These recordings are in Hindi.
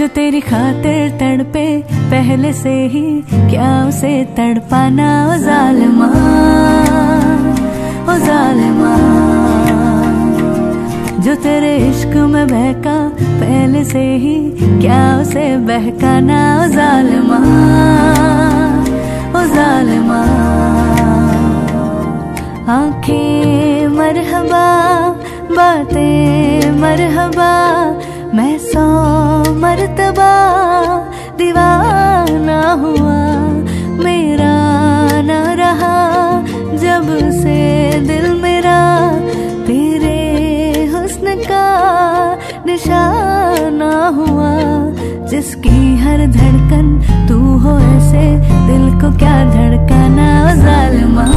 जो तेरी खातिर तड़पे पहले से ही, क्या उसे तड़पाना ओ जालिमा, ओ जालिमा। जो तेरे इश्क में बहका पहले से ही, क्या उसे बहकाना ओ जालिमा, ओ जालिमा। आंखें मरहबा, बातें मरहबा, मैं 100 मर्तबा दीवाना हुआ। मेरा न रहा जब से दिल मेरा, तेरे हुस्न का निशाना हुआ। जिसकी हर धड़कन तू हो ऐसे, दिल को क्या धड़काना ओ जालिमा,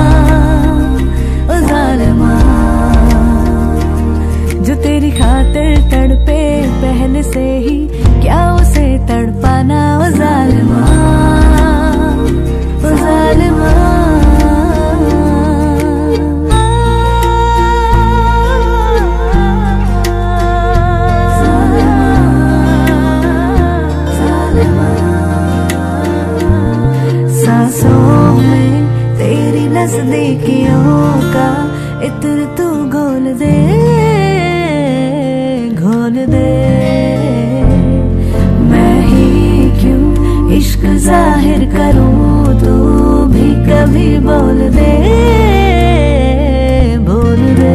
ओ जालिमा। जो तेरी खातिर तड़पे पहले से ही, क्या उसे तड़पाना ओ जालिमा, ओ जालिमा। सांसों में तेरी नजदीकियों का इत्र तू घोल दे, घोल दे। मैं ही क्यों इश्क जाहिर करूं, तू भी कभी बोल दे, बोल दे।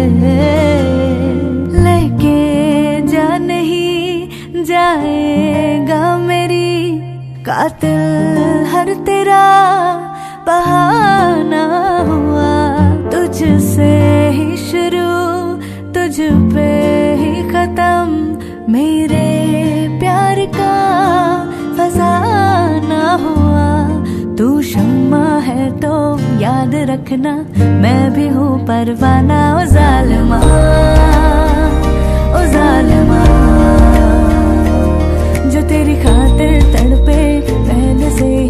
लेके जा नहीं जाएगा मेरी, कातिल हर तेरा बहाना हुआ। तुझसे ही शुरू, तुझ पे ही खत्म, मेरे प्यार का फसाना हुआ। तू शम्मा है तो याद रखना, मैं भी हूँ परवाना ओ जालिमा, ओ जालिमा। जो तेरी खातिर तड़पे पहले से